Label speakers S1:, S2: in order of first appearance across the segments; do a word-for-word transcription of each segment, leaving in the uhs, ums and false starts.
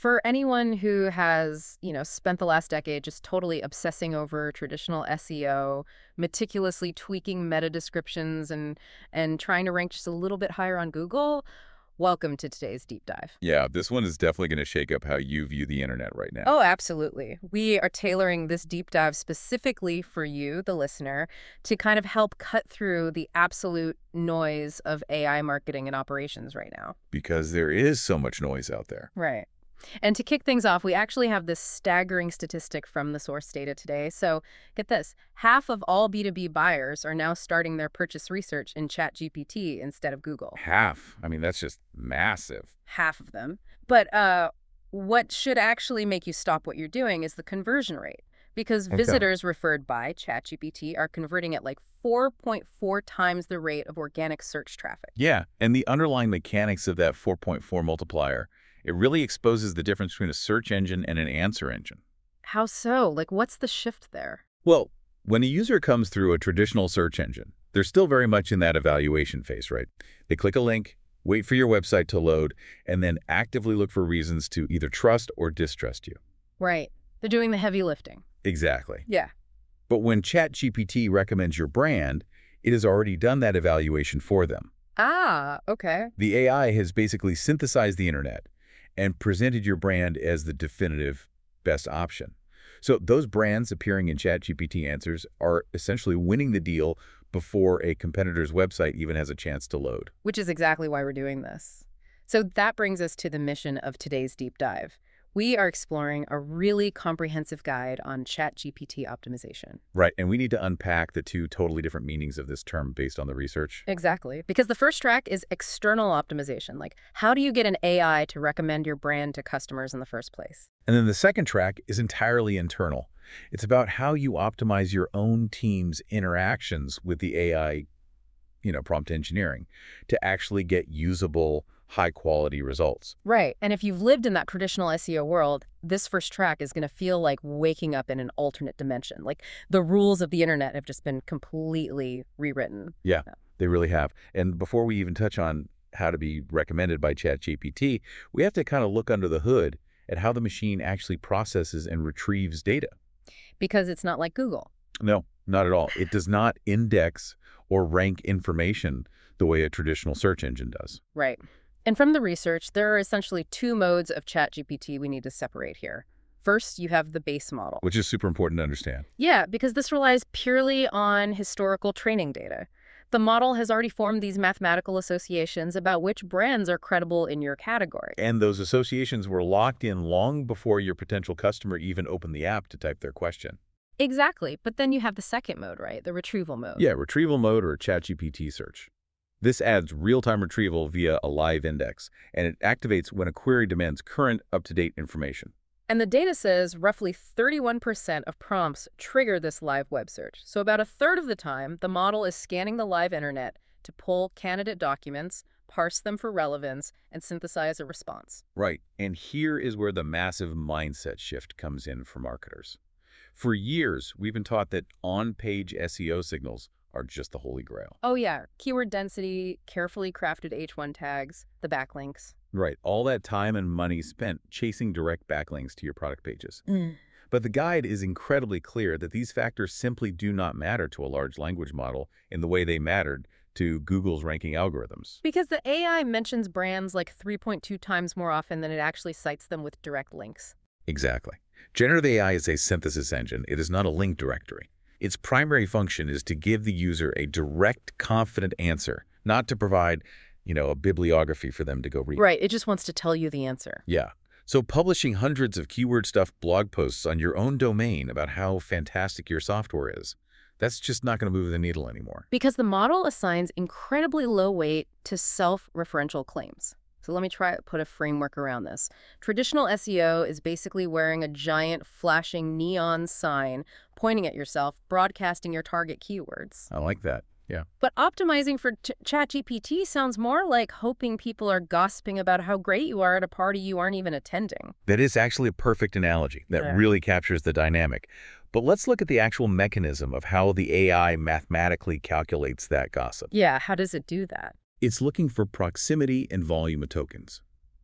S1: For anyone who has, you know, spent the last decade just totally obsessing over traditional S E O, meticulously tweaking meta descriptions and and trying to rank just a little bit higher on Google, welcome to today's deep dive.
S2: Yeah, this one is definitely going to shake up how you view the internet right now.
S1: Oh, absolutely. We are tailoring this deep dive specifically for you, the listener, to kind of help cut through the absolute noise of A I marketing and operations right now.
S2: Because there is so much noise out there.
S1: Right. And to kick things off, we actually have this staggering statistic from the source data today. So get this, half of all B two B buyers are now starting their purchase research in ChatGPT instead of Google.
S2: Half. I mean, that's just massive.
S1: Half of them. But uh, what should actually make you stop what you're doing is the conversion rate. Because
S2: Okay.
S1: visitors referred by ChatGPT are converting at like four point four times the rate of organic search traffic.
S2: Yeah, and the underlying mechanics of that four point four multiplier, it really exposes the difference between a search engine and an answer engine.
S1: How so? Like, what's the shift there?
S2: Well, when a user comes through a traditional search engine, they're still very much in that evaluation phase, right? They click a link, wait for your website to load, and then actively look for reasons to either trust or distrust you.
S1: Right. They're doing the heavy lifting.
S2: Exactly.
S1: Yeah.
S2: But when ChatGPT recommends your brand, it has already done that evaluation for them.
S1: Ah, okay.
S2: The A I has basically synthesized the internet and presented your brand as the definitive best option. So those brands appearing in ChatGPT answers are essentially winning the deal before a competitor's website even has a chance to load.
S1: Which is exactly why we're doing this. So that brings us to the mission of today's deep dive. We are exploring a really comprehensive guide on ChatGPT optimization.
S2: Right, and we need to unpack the two totally different meanings of this term based on the research.
S1: Exactly. Because the first track is external optimization. Like, how do you get an A I to recommend your brand to customers in the first place?
S2: And then the second track is entirely internal. It's about how you optimize your own team's interactions with the A I, you know, prompt engineering to actually get usable, high-quality results.
S1: Right. And if you've lived in that traditional S E O world, this first track is going to feel like waking up in an alternate dimension. Like the rules of the internet have just been completely rewritten.
S2: Yeah, they really have. And before we even touch on how to be recommended by ChatGPT, we have to kind of look under the hood at how the machine actually processes and retrieves data.
S1: Because it's not like Google.
S2: No, not at all. It does not index or rank information the way a traditional search engine does.
S1: Right. And from the research, there are essentially two modes of ChatGPT we need to separate here. First, you have the base model.
S2: Which is super important to understand.
S1: Yeah, because this relies purely on historical training data. The model has already formed these mathematical associations about which brands are credible in your category.
S2: And those associations were locked in long before your potential customer even opened the app to type their question.
S1: Exactly. But then you have the second mode, right? The retrieval mode.
S2: Yeah, retrieval mode or a ChatGPT search. This adds real-time retrieval via a live index, and it activates when a query demands current, up-to-date information.
S1: And the data says roughly thirty-one percent of prompts trigger this live web search. So about a third of the time, the model is scanning the live internet to pull candidate documents, parse them for relevance, and synthesize a response.
S2: Right, and here is where the massive mindset shift comes in for marketers. For years, we've been taught that on-page S E O signals are just the holy grail.
S1: Oh yeah, keyword density, carefully crafted H one tags, the backlinks.
S2: Right, all that time and money spent chasing direct backlinks to your product pages.
S1: Mm.
S2: But the guide is incredibly clear that these factors simply do not matter to a large language model in the way they mattered to Google's ranking algorithms.
S1: Because the A I mentions brands like three point two times more often than it actually cites them with direct links.
S2: Exactly. Generative A I is a synthesis engine. It is not a link directory. Its primary function is to give the user a direct, confident answer, not to provide, you know, a bibliography for them to go read.
S1: Right, it just wants to tell you the answer.
S2: Yeah. So publishing hundreds of keyword-stuffed blog posts on your own domain about how fantastic your software is, that's just not going to move the needle anymore.
S1: Because the model assigns incredibly low weight to self-referential claims. So let me try to put a framework around this. Traditional S E O is basically wearing a giant flashing neon sign, pointing at yourself, broadcasting your target keywords.
S2: I like that. Yeah.
S1: But optimizing for ch ChatGPT sounds more like hoping people are gossiping about how great you are at a party you aren't even attending.
S2: That is actually a perfect analogy that
S1: Yeah.
S2: really captures the dynamic. But let's look at the actual mechanism of how the A I mathematically calculates that gossip.
S1: Yeah, how does it do that?
S2: It's looking for proximity and volume of tokens.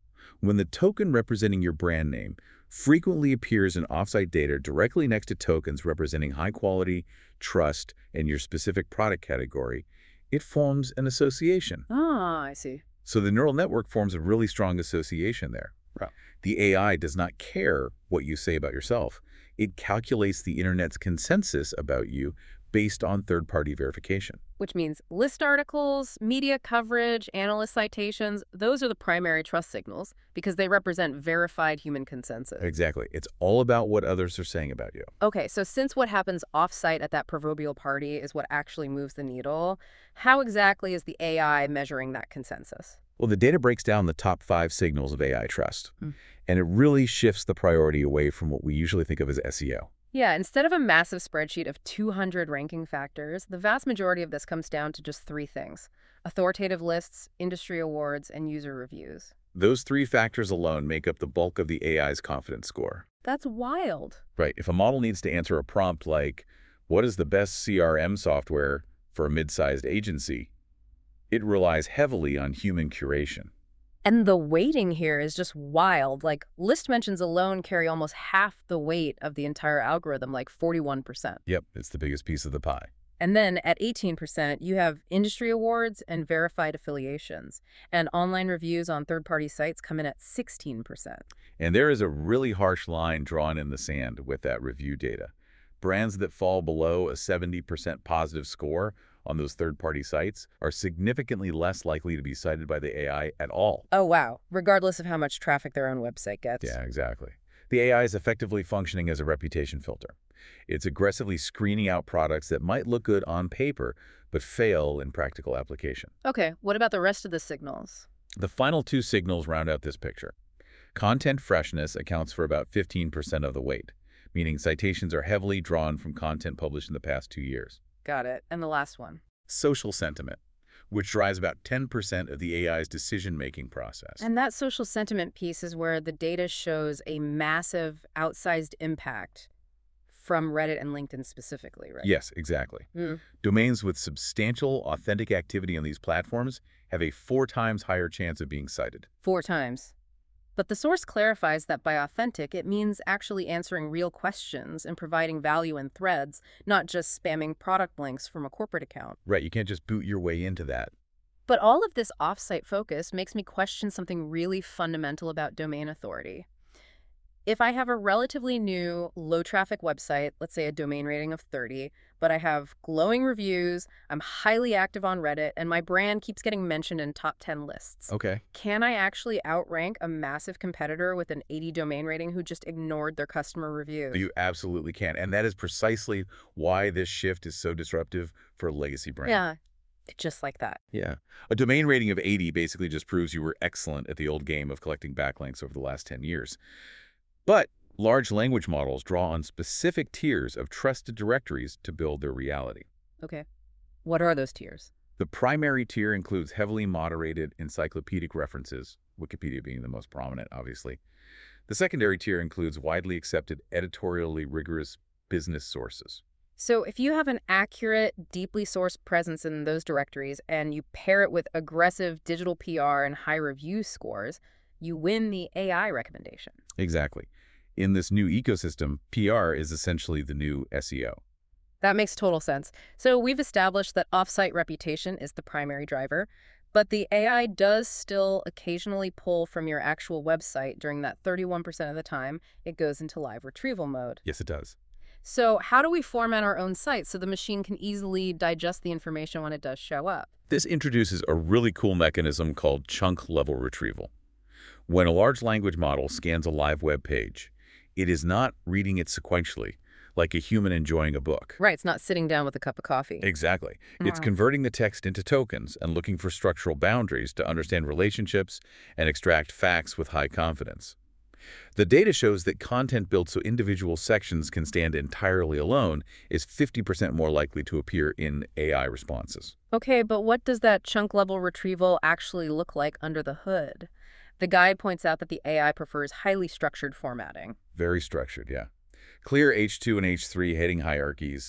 S2: When the token representing your brand name frequently appears in offsite data directly next to tokens representing high quality, trust, and your specific product category, it forms an association.
S1: Ah, I see.
S2: So the neural network forms a really strong association there.
S1: Right.
S2: The A I does not care what you say about yourself. It calculates the internet's consensus about you based on third-party verification.
S1: Which means list articles, media coverage, analyst citations, those are the primary trust signals because they represent verified human consensus.
S2: Exactly. It's all about what others are saying about you.
S1: Okay, so since what happens off-site at that proverbial party is what actually moves the needle, how exactly is the A I measuring that consensus?
S2: Well, the data breaks down the top five signals of A I trust,
S1: Hmm.
S2: and it really shifts the priority away from what we usually think of as S E O.
S1: Yeah, instead of a massive spreadsheet of two hundred ranking factors, the vast majority of this comes down to just three things: authoritative lists, industry awards, and user reviews.
S2: Those three factors alone make up the bulk of the A I's confidence score.
S1: That's wild.
S2: Right. If a model needs to answer a prompt like, what is the best C R M software for a mid-sized agency, it relies heavily on human curation.
S1: And the weighting here is just wild. Like, list mentions alone carry almost half the weight of the entire algorithm, like forty-one percent.
S2: Yep, it's the biggest piece of the pie.
S1: And then at eighteen percent, you have industry awards and verified affiliations. And online reviews on third-party sites come in at sixteen percent.
S2: And there is a really harsh line drawn in the sand with that review data. Brands that fall below a seventy percent positive score on those third-party sites are significantly less likely to be cited by the A I at all.
S1: Oh, wow. Regardless of how much traffic their own website gets.
S2: Yeah, exactly. The A I is effectively functioning as a reputation filter. It's aggressively screening out products that might look good on paper, but fail in practical application.
S1: Okay, what about the rest of the signals?
S2: The final two signals round out this picture. Content freshness accounts for about fifteen percent of the weight, meaning citations are heavily drawn from content published in the past two years.
S1: Got it. And the last one?
S2: Social sentiment, which drives about ten percent of the A I's decision-making process.
S1: And that social sentiment piece is where the data shows a massive, outsized impact from Reddit and LinkedIn specifically, right?
S2: Yes, exactly.
S1: Mm.
S2: Domains with substantial authentic activity on these platforms have a four times higher chance of being cited.
S1: Four times. But the source clarifies that by authentic, it means actually answering real questions and providing value in threads, not just spamming product links from a corporate account.
S2: Right, you can't just boot your way into that.
S1: But all of this off-site focus makes me question something really fundamental about domain authority. If I have a relatively new, low-traffic website, let's say a domain rating of thirty, but I have glowing reviews, I'm highly active on Reddit, and my brand keeps getting mentioned in top ten lists.
S2: Okay.
S1: Can I actually outrank a massive competitor with an eighty domain rating who just ignored their customer reviews?
S2: You absolutely can. And that is precisely why this shift is so disruptive for a legacy brand.
S1: Yeah, just like that.
S2: Yeah. A domain rating of eighty basically just proves you were excellent at the old game of collecting backlinks over the last ten years. But large language models draw on specific tiers of trusted directories to build their reality.
S1: Okay. What are those tiers?
S2: The primary tier includes heavily moderated encyclopedic references, Wikipedia being the most prominent, obviously. The secondary tier includes widely accepted editorially rigorous business sources.
S1: So if you have an accurate, deeply sourced presence in those directories and you pair it with aggressive digital P R and high review scores, you win the A I recommendation.
S2: Exactly. In this new ecosystem, P R is essentially the new S E O.
S1: That makes total sense. So we've established that off-site reputation is the primary driver, but the A I does still occasionally pull from your actual website during that thirty-one percent of the time it goes into live retrieval mode.
S2: Yes, it does.
S1: So how do we format our own site so the machine can easily digest the information when it does show up?
S2: This introduces a really cool mechanism called chunk-level retrieval. When a large language model scans a live web page, it is not reading it sequentially, like a human enjoying a book.
S1: Right, it's not sitting down with a cup of coffee.
S2: Exactly. It's
S1: Wow.
S2: converting the text into tokens and looking for structural boundaries to understand relationships and extract facts with high confidence. The data shows that content built so individual sections can stand entirely alone is fifty percent more likely to appear in A I responses.
S1: Okay, but what does that chunk-level retrieval actually look like under the hood? The guide points out that the A I prefers highly structured formatting.
S2: Very structured, yeah. Clear H two and H three heading hierarchies,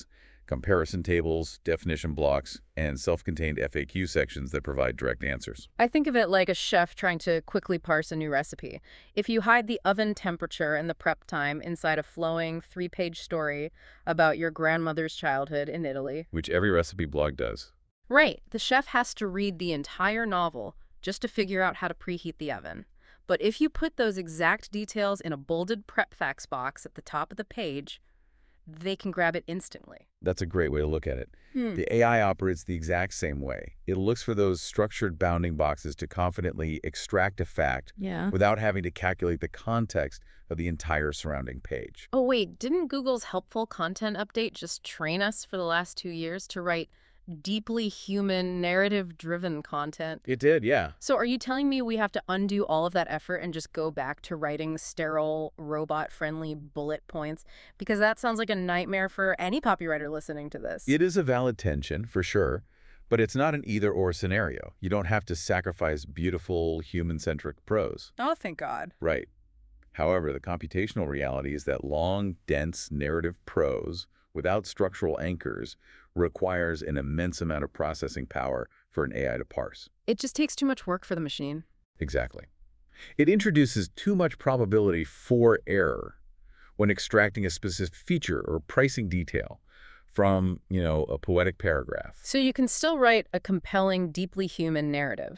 S2: comparison tables, definition blocks, and self-contained F A Q sections that provide direct answers.
S1: I think of it like a chef trying to quickly parse a new recipe. If you hide the oven temperature and the prep time inside a flowing three-page story about your grandmother's childhood in Italy.
S2: Which every recipe blog does.
S1: Right, the chef has to read the entire novel just to figure out how to preheat the oven. But if you put those exact details in a bolded prep facts box at the top of the page, they can grab it instantly.
S2: That's a great way to look at it.
S1: Hmm.
S2: The A I operates the exact same way. It looks for those structured bounding boxes to confidently extract a fact
S1: Yeah.
S2: without having to calculate the context of the entire surrounding page.
S1: Oh, wait, didn't Google's helpful content update just train us for the last two years to write deeply human, narrative-driven content?
S2: It did, yeah.
S1: So are you telling me we have to undo all of that effort and just go back to writing sterile, robot-friendly bullet points? Because that sounds like a nightmare for any copywriter listening to this.
S2: It is a valid tension, for sure, but it's not an either-or scenario. You don't have to sacrifice beautiful, human-centric prose.
S1: Oh, thank God.
S2: Right. However, the computational reality is that long, dense narrative prose without structural anchors requires an immense amount of processing power for an A I to parse.
S1: It just takes too much work for the machine.
S2: Exactly. It introduces too much probability for error when extracting a specific feature or pricing detail from, you know, a poetic paragraph.
S1: So you can still write a compelling, deeply human narrative,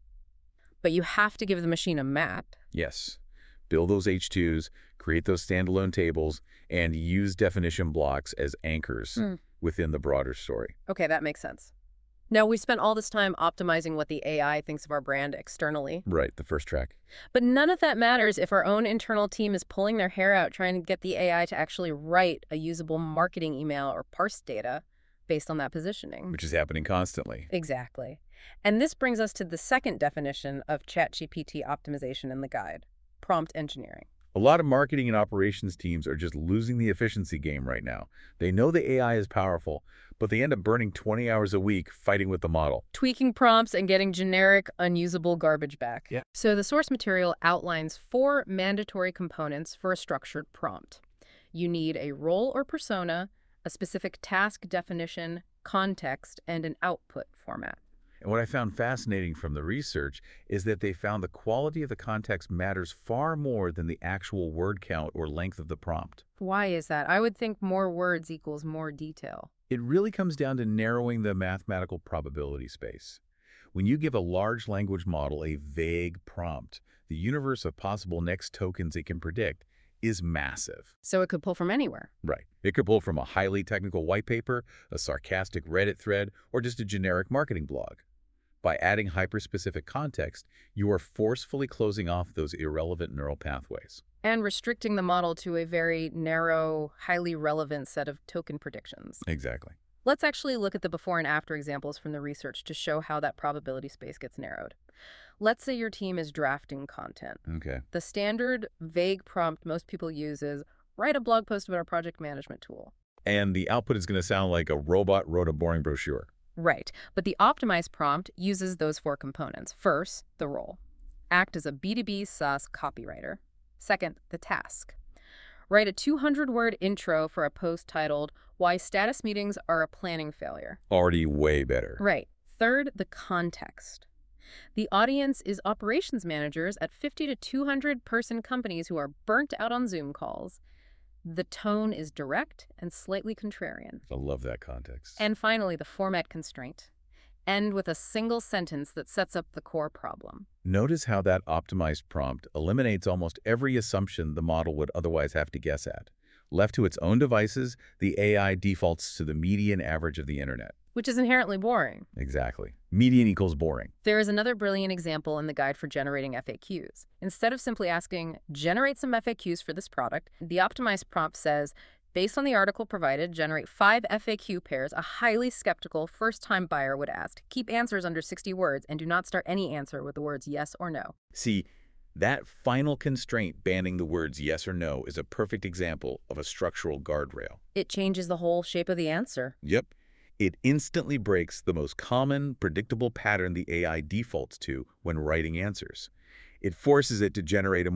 S1: but you have to give the machine a map.
S2: Yes. Build those H twos, create those standalone tables, and use definition blocks as anchors
S1: Hmm.
S2: within the broader story.
S1: Okay, that makes sense. Now, we spent all this time optimizing what the A I thinks of our brand externally,
S2: Right, the first track.
S1: but none of that matters if our own internal team is pulling their hair out trying to get the A I to actually write a usable marketing email or parse data based on that positioning.
S2: Which is happening constantly.
S1: Exactly. And this brings us to the second definition of ChatGPT optimization in the guide: prompt engineering.
S2: A lot of marketing and operations teams are just losing the efficiency game right now. They know the A I is powerful, but they end up burning twenty hours a week fighting with the model.
S1: Tweaking prompts and getting generic, unusable garbage back.
S2: Yeah.
S1: So the source material outlines four mandatory components for a structured prompt. You need a role or persona, a specific task definition, context, and an output format.
S2: And what I found fascinating from the research is that they found the quality of the context matters far more than the actual word count or length of the prompt.
S1: Why is that? I would think more words equals more detail.
S2: It really comes down to narrowing the mathematical probability space. When you give a large language model a vague prompt, the universe of possible next tokens it can predict is massive.
S1: So it could pull from anywhere.
S2: Right. It could pull from a highly technical white paper, a sarcastic Reddit thread, or just a generic marketing blog. By adding hyper-specific context, you are forcefully closing off those irrelevant neural pathways.
S1: And restricting the model to a very narrow, highly relevant set of token predictions.
S2: Exactly.
S1: Let's actually look at the before and after examples from the research to show how that probability space gets narrowed. Let's say your team is drafting content.
S2: Okay.
S1: The standard vague prompt most people use is, write a blog post about our project management tool.
S2: And the output is going to sound like a robot wrote a boring brochure.
S1: Right, but the optimized prompt uses those four components. First, the role. Act as a B two B SaaS copywriter. Second, the task. Write a two hundred word intro for a post titled, Why Status Meetings Are a Planning Failure.
S2: Already way better.
S1: Right. Third, the context. The audience is operations managers at fifty to two hundred person companies who are burnt out on Zoom calls. The tone is direct and slightly contrarian.
S2: I love that context.
S1: And finally, the format constraint. End with a single sentence that sets up the core problem.
S2: Notice how that optimized prompt eliminates almost every assumption the model would otherwise have to guess at. Left to its own devices, the A I defaults to the median average of the internet.
S1: Which is inherently boring.
S2: Exactly. Median equals boring.
S1: There is another brilliant example in the guide for generating F A Qs. Instead of simply asking, generate some F A Qs for this product, the optimized prompt says, based on the article provided, generate five F A Q pairs a highly skeptical first-time buyer would ask. Keep answers under sixty words and do not start any answer with the words yes or no.
S2: See, that final constraint banning the words yes or no is a perfect example of a structural guardrail.
S1: It changes the whole shape of the answer.
S2: Yep. It instantly breaks the most common, predictable pattern the A I defaults to when writing answers. It forces it to generate a more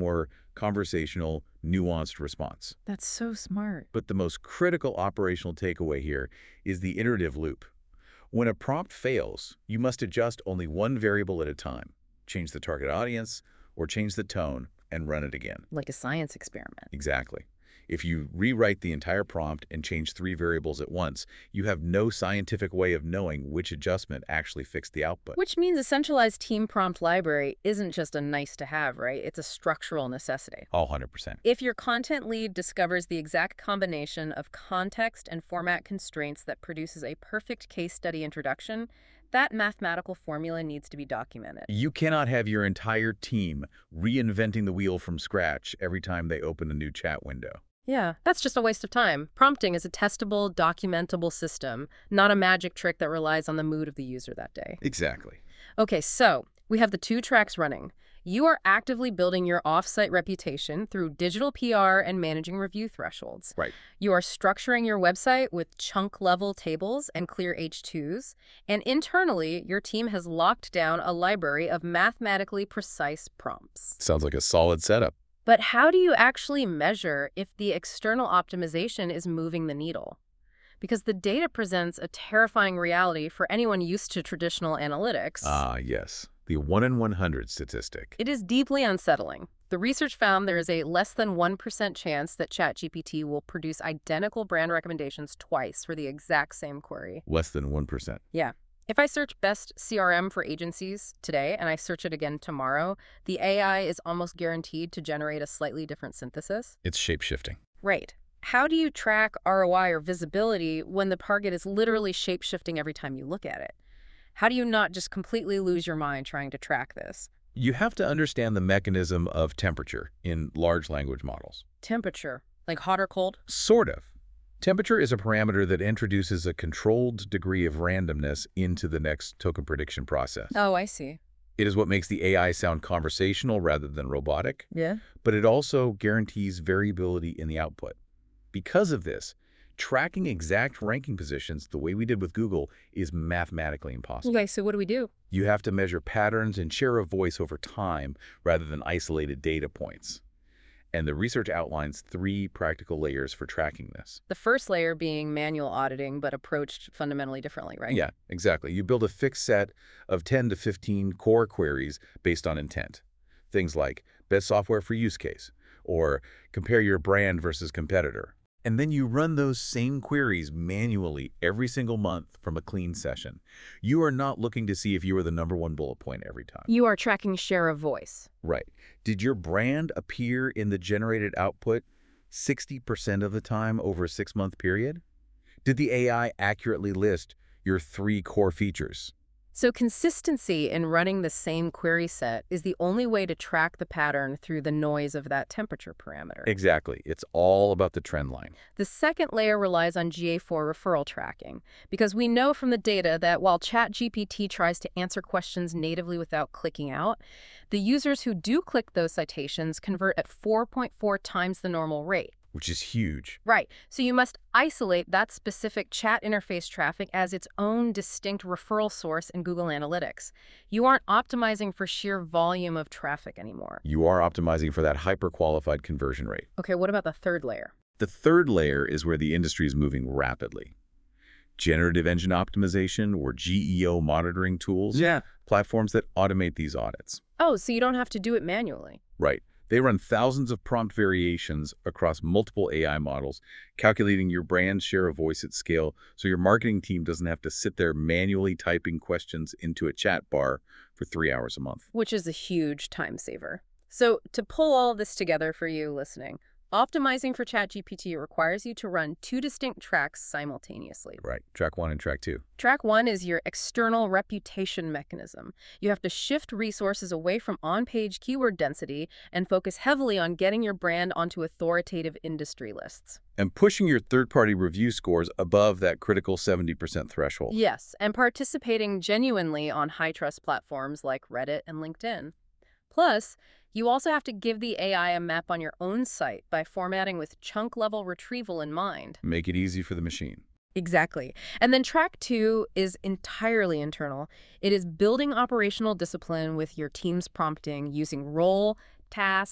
S2: conversational, nuanced response.
S1: That's so smart.
S2: But the most critical operational takeaway here is the iterative loop. When a prompt fails, you must adjust only one variable at a time, change the target audience, or change the tone, and run it again.
S1: Like a science experiment.
S2: Exactly. If you rewrite the entire prompt and change three variables at once, you have no scientific way of knowing which adjustment actually fixed the output.
S1: Which means a centralized team prompt library isn't just a nice to have, right? It's a structural necessity.
S2: All one hundred percent.
S1: If your content lead discovers the exact combination of context and format constraints that produces a perfect case study introduction, that mathematical formula needs to be documented.
S2: You cannot have your entire team reinventing the wheel from scratch every time they open a new chat window.
S1: Yeah, that's just a waste of time. Prompting is a testable, documentable system, not a magic trick that relies on the mood of the user that day.
S2: Exactly.
S1: Okay, so we have the two tracks running. You are actively building your off-site reputation through digital P R and managing review thresholds.
S2: Right.
S1: You are structuring your website with chunk-level tables and clear H twos. And internally, your team has locked down a library of mathematically precise prompts.
S2: Sounds like a solid setup.
S1: But how do you actually measure if the external optimization is moving the needle? Because the data presents a terrifying reality for anyone used to traditional analytics.
S2: Ah, yes. The one in one hundred statistic.
S1: It is deeply unsettling. The research found there is a less than one percent chance that ChatGPT will produce identical brand recommendations twice for the exact same query.
S2: Less than one percent.
S1: Yeah. If I search best C R M for agencies today and I search it again tomorrow, the A I is almost guaranteed to generate a slightly different synthesis.
S2: It's shape-shifting.
S1: Right. How do you track R O I or visibility when the target is literally shape-shifting every time you look at it? How do you not just completely lose your mind trying to track this?
S2: You have to understand the mechanism of temperature in large language models.
S1: Temperature, like hot or cold?
S2: Sort of. Temperature is a parameter that introduces a controlled degree of randomness into the next token prediction process.
S1: Oh, I see.
S2: It is what makes the A I sound conversational rather than robotic,
S1: Yeah.
S2: but it also guarantees variability in the output. Because of this, tracking exact ranking positions the way we did with Google is mathematically impossible.
S1: Okay, so what do we do?
S2: You have to measure patterns and share of voice over time rather than isolated data points. And the research outlines three practical layers for tracking this.
S1: The first layer being manual auditing, but approached fundamentally differently, right?
S2: Yeah, exactly. You build a fixed set of ten to fifteen core queries based on intent. Things like best software for use case, or compare your brand versus competitor. And then you run those same queries manually every single month from a clean session. You are not looking to see if you are the number one bullet point every time.
S1: You are tracking share of voice.
S2: Right. Did your brand appear in the generated output sixty percent of the time over a six-month period? Did the A I accurately list your three core features?
S1: So consistency in running the same query set is the only way to track the pattern through the noise of that temperature parameter.
S2: Exactly. It's all about the trend line.
S1: The second layer relies on G A four referral tracking, because we know from the data that while ChatGPT tries to answer questions natively without clicking out, the users who do click those citations convert at four point four times the normal rate.
S2: Which is huge.
S1: Right. So you must isolate that specific chat interface traffic as its own distinct referral source in Google Analytics. You aren't optimizing for sheer volume of traffic anymore.
S2: You are optimizing for that hyper-qualified conversion rate.
S1: Okay, what about the third layer?
S2: The third layer is where the industry is moving rapidly. Generative engine optimization, or G E O monitoring tools.
S3: Yeah.
S2: Platforms that automate these audits.
S1: Oh, so you don't have to do it manually.
S2: Right. They run thousands of prompt variations across multiple A I models, calculating your brand's share of voice at scale so your marketing team doesn't have to sit there manually typing questions into a chat bar for three hours a month.
S1: Which is a huge time saver. So to pull all of this together for you listening, optimizing for ChatGPT requires you to run two distinct tracks simultaneously.
S2: Right. Track one and track two.
S1: Track one is your external reputation mechanism. You have to shift resources away from on-page keyword density and focus heavily on getting your brand onto authoritative industry lists.
S2: And pushing your third-party review scores above that critical seventy percent threshold.
S1: Yes, and participating genuinely on high-trust platforms like Reddit and LinkedIn. Plus, you also have to give the A I a map on your own site by formatting with chunk-level retrieval in mind.
S2: Make it easy for the machine.
S1: Exactly. And then track two is entirely internal. It is building operational discipline with your team's prompting using role, task,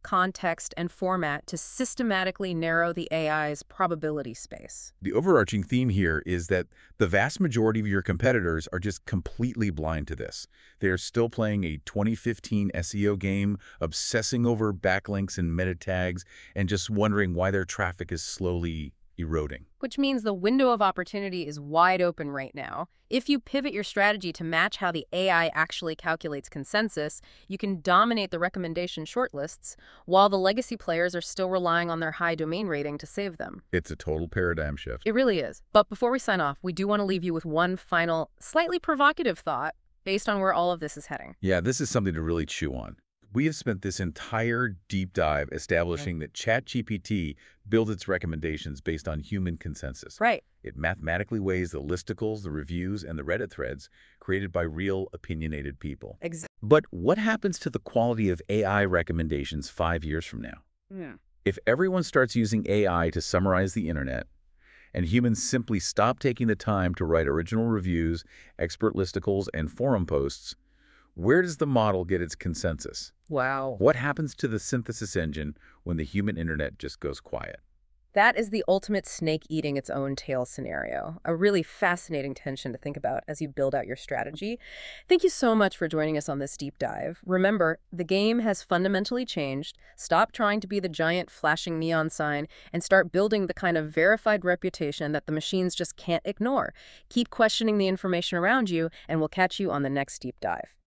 S1: context, and format to systematically narrow the A I's probability space.
S2: The overarching theme here is that the vast majority of your competitors are just completely blind to this. They're still playing a twenty fifteen S E O game, obsessing over backlinks and meta tags, and just wondering why their traffic is slowly eroding.
S1: Which means the window of opportunity is wide open right now. If you pivot your strategy to match how the A I actually calculates consensus, you can dominate the recommendation shortlists, while the legacy players are still relying on their high domain rating to save them.
S2: It's a total paradigm shift.
S1: It really is. But before we sign off, we do want to leave you with one final, slightly provocative thought based on where all of this is heading.
S2: Yeah, this is something to really chew on. We have spent this entire deep dive establishing that ChatGPT builds its recommendations based on human consensus.
S1: Right.
S2: It mathematically weighs the listicles, the reviews, and the Reddit threads created by real, opinionated people.
S1: Exactly.
S2: But what happens to the quality of A I recommendations five years from now?
S1: Yeah.
S2: If everyone starts using A I to summarize the internet, and humans simply stop taking the time to write original reviews, expert listicles, and forum posts, where does the model get its consensus?
S1: Wow.
S2: What happens to the synthesis engine when the human internet just goes quiet?
S1: That is the ultimate snake eating its own tail scenario. A really fascinating tension to think about as you build out your strategy. Thank you so much for joining us on this deep dive. Remember, the game has fundamentally changed. Stop trying to be the giant flashing neon sign and start building the kind of verified reputation that the machines just can't ignore. Keep questioning the information around you, and we'll catch you on the next deep dive.